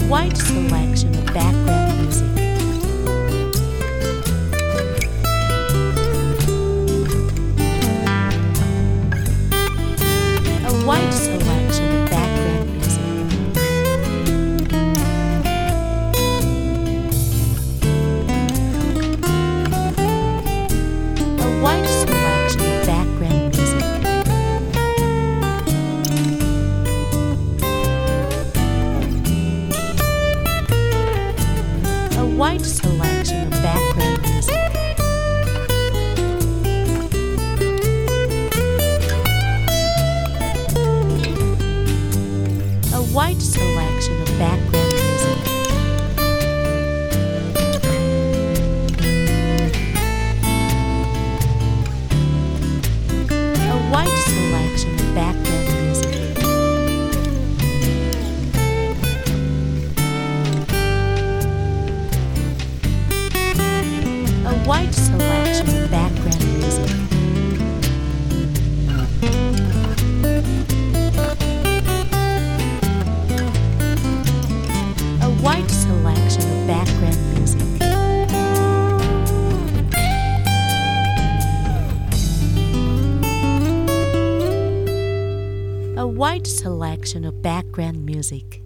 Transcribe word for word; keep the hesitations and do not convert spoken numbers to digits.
wide selection of background music. A wide selection of background music. A wide selection of background music. A wide selection of background music. A wide selection of background music. A wide selection of background music. A wide selection of background music. A wide selection of background music. A wide selection of background music.